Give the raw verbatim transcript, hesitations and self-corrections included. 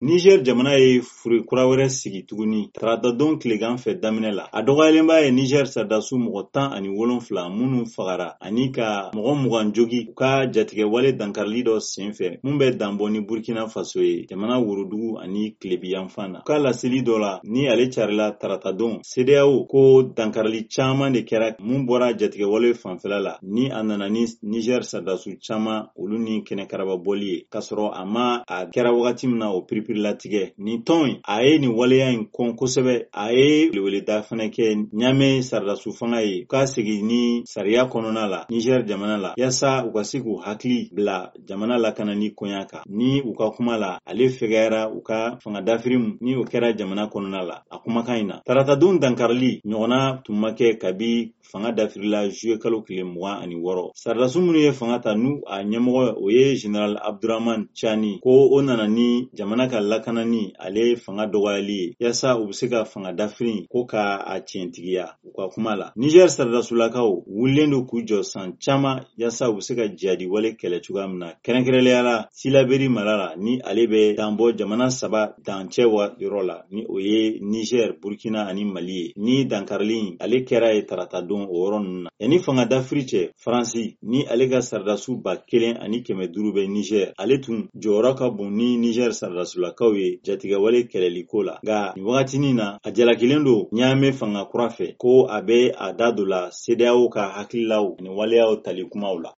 Niger jamana ye fure kura wɛrɛ sigi tuguni tarata don tilegan fɛ daminɛ la. A dɔgɔyalenba ye Niger saridasu mɔgɔ tan ani wolonfila minnu fagara ani ka mɔgɔ mugan jogi u ka jatigɛ wale dankarili dɔ senfɛ mun bɛ danbɔ ni Burkina Faso ye jamana worodugu ani Tilebi yanfan na. U ka laseli dɔ la ni ale carila tarata don C D A O ko dankarili caman de kɛra mun bɔra jatigɛ wale fanfɛla la ni a nana ni Niger saridasu caman olu ni kɛnɛkaraba bɔli ye k'a sɔrɔ a ma a kɛra wagati min na o piripiri latigɛ. Nin tɔn a ye nin waleya in kɔn kosɛbɛ. A ye weleweleda fana kɛ Ɲame saridasu fanga ye u ka segin ni sariya kɔnɔna la Niger jamana la yasa u ka se k'u hakili bila jamana lakanani koɲa kan. Ni u ka kuma la ale fɛgɛyara u ka fanga dafiri ni o kɛra jamana kɔnɔna la a kumakan in na. Tarata don dankarili ɲɔgɔnna tun ma kɛ kabi fanga dafirila juye kalo tile mugan ani wɔɔrɔ. Saridasu minnu ye fanga ta n'u a ɲɛmɔgɔ o ye General Abdurrahman Chani ko o nana ni jamana ka lakanani ale fanga dɔgɔyali ye yasa u bɛ se ka fanga dafiri ko ka a tiɲɛtigiya u ka kuma la. Niger saridasulakaw wulilen don k'u jɔ san caman yasa u bɛ se ka jihadi wale kɛlɛ cogoya min na. Kɛrɛnkɛrɛnnenya la Silaberi mara la ni ale bɛ danbɔ jamana saba dancɛ wa yɔrɔ la ni o ye Niger, Burkina ani Mali ye. Ni dankarili ale kɛra ye tarata don o yɔrɔ ninnu na. Yanni fanga dafiri cɛ Faransi ni ale ka saridasu ba kelen ani kɛmɛ duuru bɛ Niger ale tun jɔyɔrɔ ka bon ni Niger saridasulakaw ye jatigɛwale kɛlɛliko la. Nka nin wagatinin na a jalakilen don Ɲame fanga kura fɛ ko a bɛ a da don la C D A O ka hakililaw ani waleyaw tali kumaw la.